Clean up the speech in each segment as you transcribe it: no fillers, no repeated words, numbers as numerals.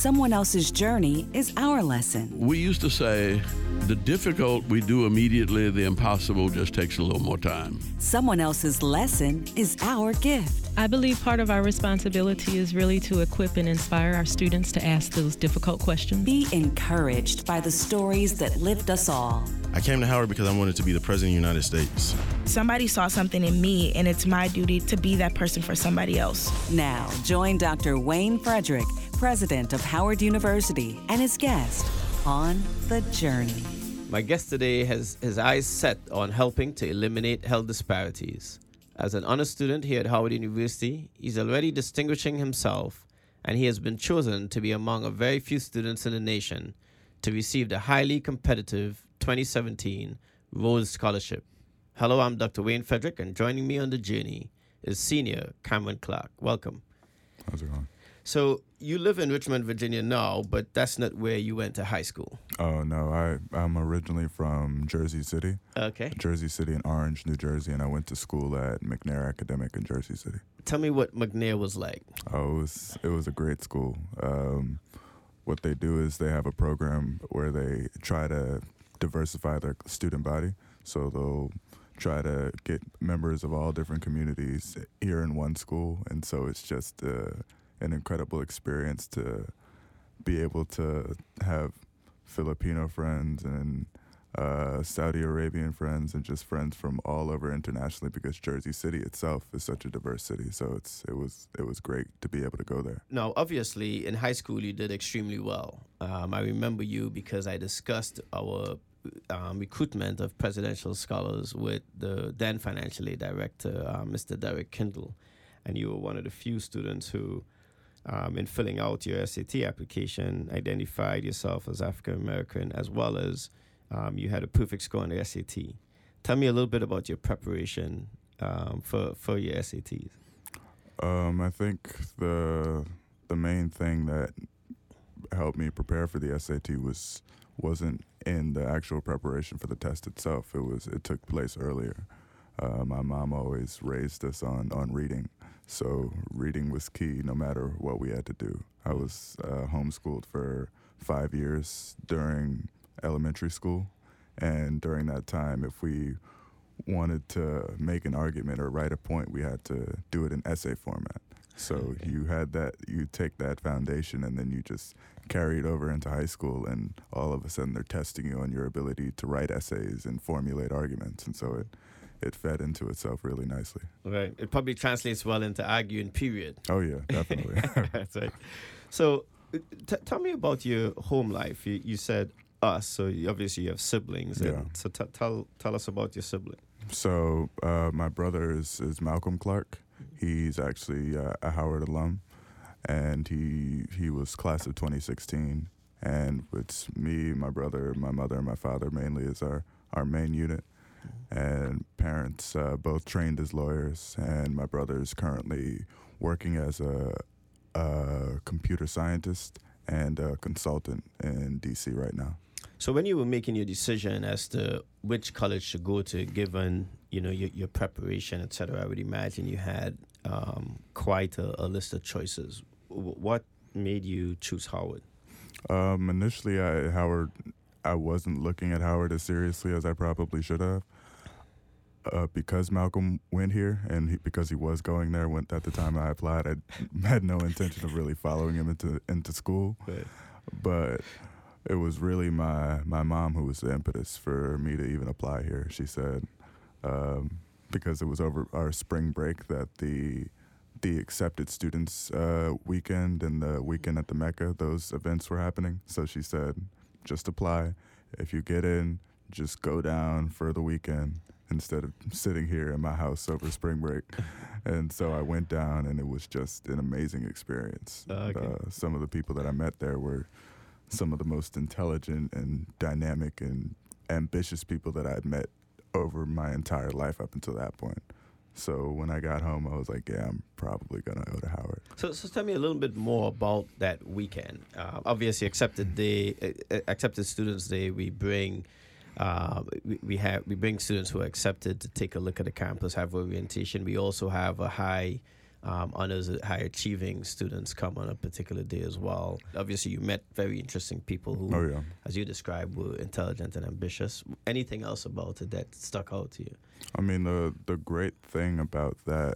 Someone else's journey is our lesson. We used to say, the difficult we do immediately, the impossible just takes a little more time. Someone else's lesson is our gift. I believe part of our responsibility is really to equip and inspire our students to ask those difficult questions. Be encouraged by the stories that lift us all. I came to Howard because I wanted to be the President of the United States. Somebody saw something in me, and it's my duty to be that person for somebody else. Now, join Dr. Wayne Frederick, President of Howard University, and his guest on The Journey. My guest today has his eyes set on helping to eliminate health disparities. As an honor student here at Howard University, he's already distinguishing himself, and he has been chosen to be among a very few students in the nation to receive the highly competitive 2017 Rhodes Scholarship. Hello, I'm Dr. Wayne Frederick, and joining me on The Journey is Senior Cameron Clark. Welcome. How's it going? So you live in Richmond, Virginia now, but that's not where you went to high school. Oh, no. I'm originally from Jersey City. Okay. Jersey City and Orange, New Jersey, and I went to school at McNair Academic in Jersey City. Tell me what McNair was like. Oh, it was a great school. What they do is they have a program where they try to diversify their student body. So they'll try to get members of all different communities here in one school. And so it's just an incredible experience to be able to have Filipino friends and Saudi Arabian friends and just friends from all over internationally, because Jersey City itself is such a diverse city. So it was great to be able to go there. Now, obviously, in high school, you did extremely well. I remember you because I discussed our recruitment of presidential scholars with the then financial aid director, Mr. Derek Kindle. And you were one of the few students who, in filling out your SAT application, identified yourself as African American, as well as you had a perfect score on the SAT. Tell me a little bit about your preparation for your SATs. I think the main thing that helped me prepare for the SAT wasn't in the actual preparation for the test itself. It took place earlier. My mom always raised us on reading. So reading was key no matter what we had to do. I was homeschooled for 5 years during elementary school. And during that time, if we wanted to make an argument or write a point, we had to do it in essay format. So you take that foundation and then you just carry it over into high school, and all of a sudden they're testing you on your ability to write essays and formulate arguments. And so it fed into itself really nicely. Right. It probably translates well into arguing, period. Oh, yeah, definitely. That's right. So tell me about your home life. You said us, so obviously you have siblings. Yeah. So tell us about your sibling. So my brother is Malcolm Clark. He's actually a Howard alum, and he was class of 2016. And it's me, my brother, my mother, and my father mainly is our main unit. And parents both trained as lawyers, and my brother is currently working as a computer scientist and a consultant in D.C. right now. So when you were making your decision as to which college to go to, given your preparation, et cetera, I would imagine you had quite a list of choices. What made you choose Howard? Initially, I wasn't looking at Howard as seriously as I probably should have. Because Malcolm went here and because he was going there at the time I applied, I had no intention of really following him into school. Right. But it was really my mom who was the impetus for me to even apply here. She said, because it was over our spring break that the accepted students weekend and the weekend at the Mecca, those events were happening. So she said, just apply. If you get in, just go down for the weekend instead of sitting here in my house over spring break. And so I went down, and it was just an amazing experience. Okay. Some of the people that I met there were some of the most intelligent and dynamic and ambitious people that I'd met over my entire life up until that point. So when I got home, I was like, yeah, I'm probably going to go to Howard. So tell me a little bit more about that weekend. Obviously, Accepted Students Day, we bring we bring students who are accepted to take a look at the campus, have orientation. We also have a high honors high achieving students come on a particular day as well. Obviously, you met very interesting people who, as you described, were intelligent and ambitious. Anything else about it that stuck out to you? I mean, the great thing about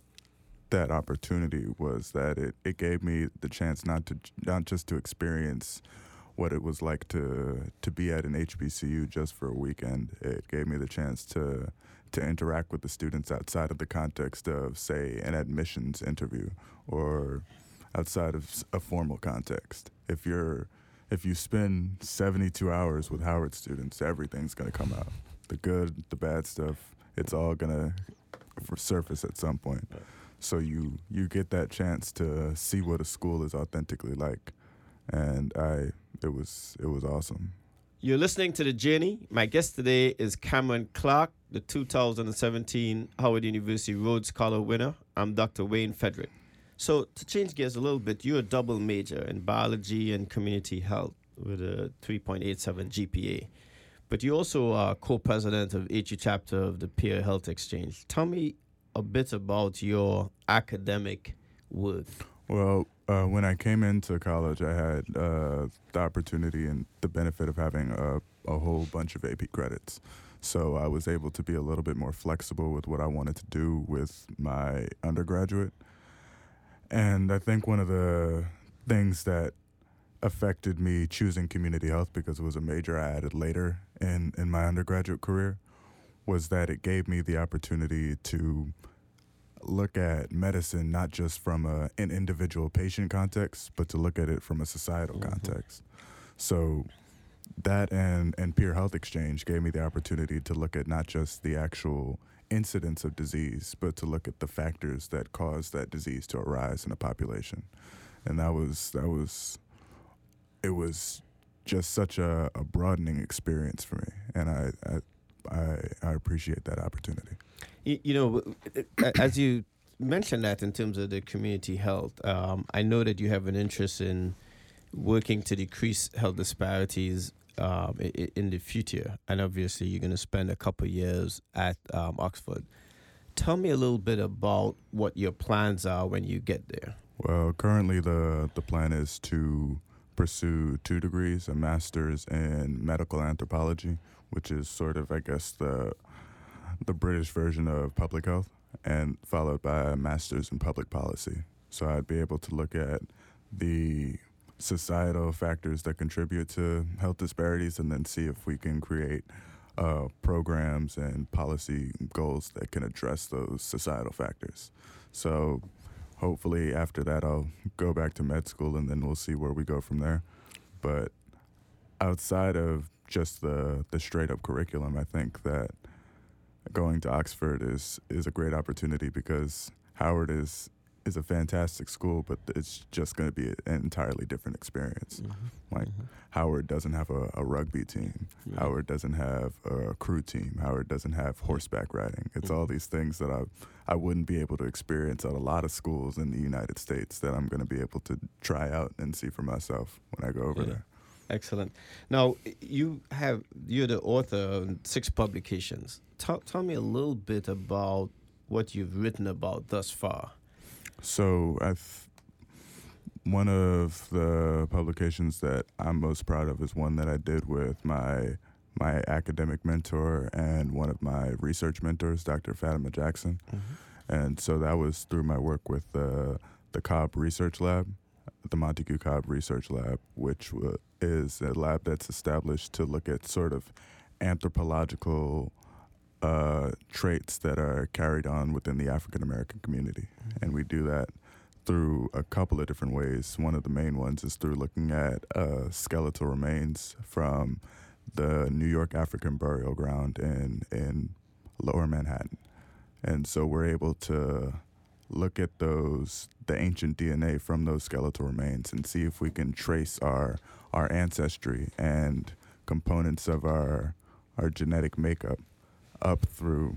that opportunity was that it gave me the chance not just to experience what it was like to be at an HBCU just for a weekend. It gave me the chance to interact with the students outside of the context of, say, an admissions interview or outside of a formal context. If you spend 72 hours with Howard students, everything's going to come out. The good, the bad stuff, it's all going to surface at some point. So you get that chance to see what a school is authentically like. And it was awesome. You're listening to The Journey. My guest today is Cameron Clark, the 2017 Howard University Rhodes Scholar winner. I'm Dr. Wayne Frederick. So to change gears a little bit, you're a double major in biology and community health with a 3.87 GPA. But you also are co-president of HU chapter of the Peer Health Exchange. Tell me a bit about your academic work. Well, when I came into college, I had the opportunity and the benefit of having a whole bunch of AP credits. So I was able to be a little bit more flexible with what I wanted to do with my undergraduate. And I think one of the things that affected me choosing community health, because it was a major I added later in my undergraduate career, was that it gave me the opportunity to look at medicine not just from an individual patient context, but to look at it from a societal context. So that and Peer Health Exchange gave me the opportunity to look at not just the actual incidence of disease, but to look at the factors that cause that disease to arise in a population. And it was just such a broadening experience for me, and I appreciate that opportunity. You know, as you mentioned that in terms of the community health, I know that you have an interest in working to decrease health disparities in the future, and obviously you're going to spend a couple of years at Oxford. Tell me a little bit about what your plans are when you get there. Well, currently the plan is to pursue 2 degrees, a master's in medical anthropology, which is sort of, I guess, the British version of public health, and followed by a master's in public policy. So I'd be able to look at the societal factors that contribute to health disparities and then see if we can create programs and policy goals that can address those societal factors. So hopefully after that I'll go back to med school, and then we'll see where we go from there. But outside of just the straight-up curriculum, I think that going to Oxford is a great opportunity, because Howard is a fantastic school, but it's just going to be an entirely different experience. Howard doesn't have a rugby team. Howard doesn't have a crew team. Howard doesn't have horseback riding. It's all these things that I wouldn't be able to experience at a lot of schools in the United States that I'm going to be able to try out and see for myself when I go over there. Excellent. Now, you're the author of 6 publications. Tell me a little bit about what you've written about thus far. So one of the publications that I'm most proud of is one that I did with my academic mentor and one of my research mentors, Dr. Fatima Jackson. And so that was through my work with the Cobb Research Lab, the Montague Cobb Research Lab, which is a lab that's established to look at sort of anthropological traits that are carried on within the African American community. And we do that through a couple of different ways. One of the main ones is through looking at skeletal remains from the New York African Burial Ground in Lower Manhattan. And so we're able to look at the ancient DNA from those skeletal remains and see if we can trace our ancestry and components of our genetic makeup up through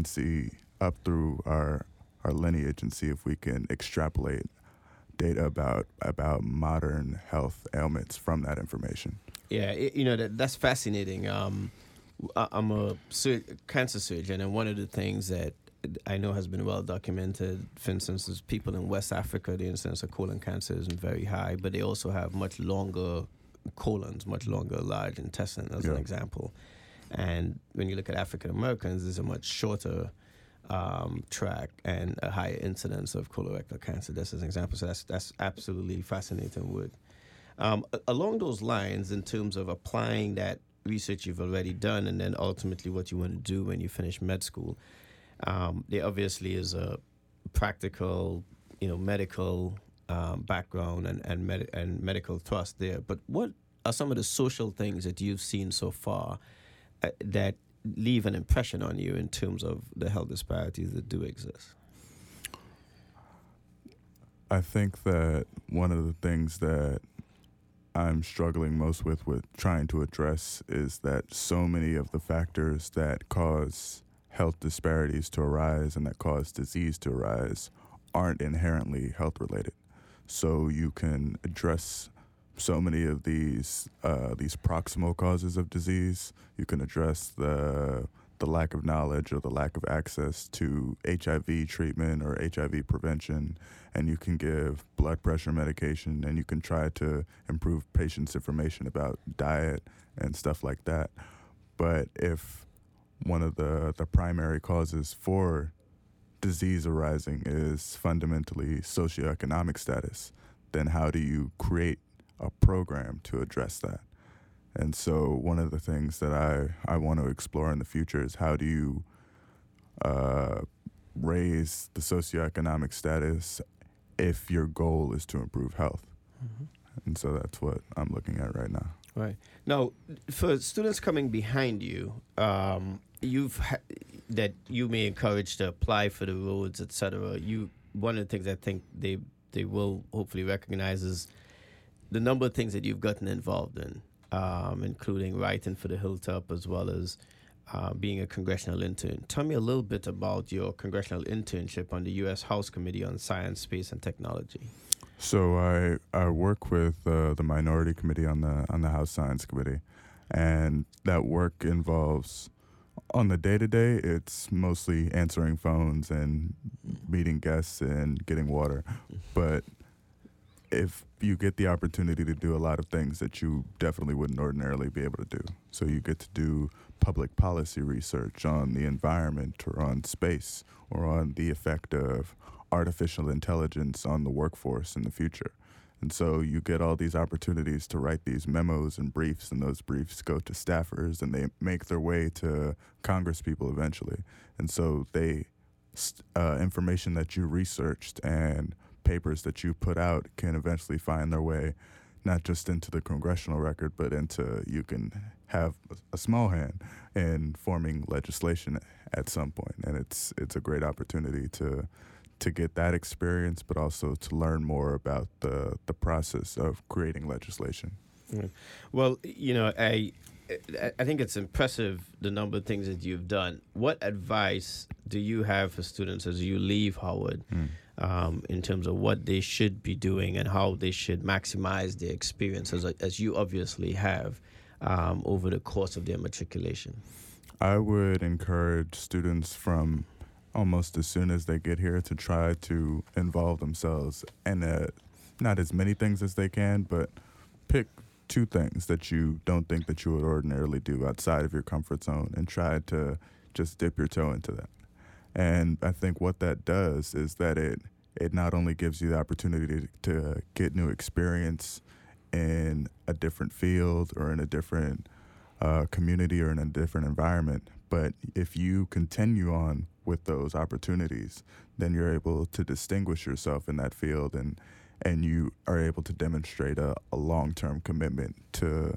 our lineage, and see if we can extrapolate data about modern health ailments from that information. Yeah, that's fascinating. I'm a cancer surgeon, and one of the things that I know has been well documented. For instance, there's people in West Africa, the incidence of colon cancer isn't very high, but they also have much longer colons, much longer large intestine, as an example. And when you look at African Americans, there's a much shorter track and a higher incidence of colorectal cancer. That's an example. So that's absolutely fascinating work. Along those lines, in terms of applying that research you've already done and then ultimately what you want to do when you finish med school, there obviously is a practical, medical background and medical thrust there. But what are some of the social things that you've seen so far that leave an impression on you in terms of the health disparities that do exist? I think that one of the things that I'm struggling most with trying to address is that so many of the factors that cause health disparities to arise and that cause disease to arise aren't inherently health related. So you can address so many of these proximal causes of disease. You can address the lack of knowledge or the lack of access to HIV treatment or HIV prevention, and you can give blood pressure medication, and you can try to improve patients' information about diet and stuff like that. But if one of the primary causes for disease arising is fundamentally socioeconomic status, then how do you create a program to address that? And so one of the things that I want to explore in the future is how do you raise the socioeconomic status if your goal is to improve health. Mm-hmm. And so that's what I'm looking at right now. Right. Now, for students coming behind you, that you may encourage to apply for the roads, etc. One of the things I think they will hopefully recognize is the number of things that you've gotten involved in, including writing for the Hilltop as well as being a congressional intern. Tell me a little bit about your congressional internship on the U.S. House Committee on Science, Space, and Technology. So I work with the Minority Committee on the House Science Committee, and that work involves, on the day-to-day, it's mostly answering phones and meeting guests and getting water. But if you get the opportunity to do a lot of things that you definitely wouldn't ordinarily be able to do. So you get to do public policy research on the environment or on space or on the effect of artificial intelligence on the workforce in the future. And so you get all these opportunities to write these memos and briefs, and those briefs go to staffers and they make their way to congresspeople eventually. And so information that you researched and papers that you put out can eventually find their way not just into the congressional record, but into, you can have a small hand in forming legislation at some point. And it's a great opportunity to get that experience, but also to learn more about the process of creating legislation. Mm. Well, I think it's impressive the number of things that you've done. What advice do you have for students as you leave Howard in terms of what they should be doing and how they should maximize their experience, as you obviously have over the course of their matriculation? I would encourage students from almost as soon as they get here to try to involve themselves in not as many things as they can, but pick 2 things that you don't think that you would ordinarily do outside of your comfort zone and try to just dip your toe into that. And I think what that does is that it not only gives you the opportunity to get new experience in a different field or in a different community or in a different environment, but if you continue on with those opportunities, then you're able to distinguish yourself in that field and you are able to demonstrate a long-term commitment to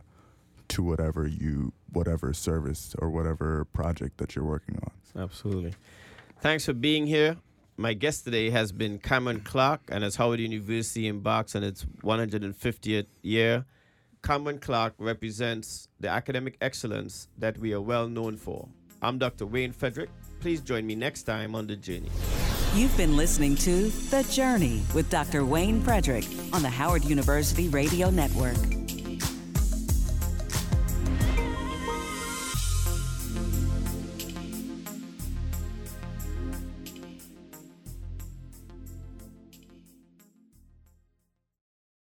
whatever service or whatever project that you're working on. Absolutely. Thanks for being here. My guest today has been Cameron Clark, and as Howard University embarks on its 150th year, Cameron Clark represents the academic excellence that we are well known for. I'm Dr. Wayne Frederick. Please join me next time on The Journey. You've been listening to The Journey with Dr. Wayne Frederick on the Howard University Radio Network.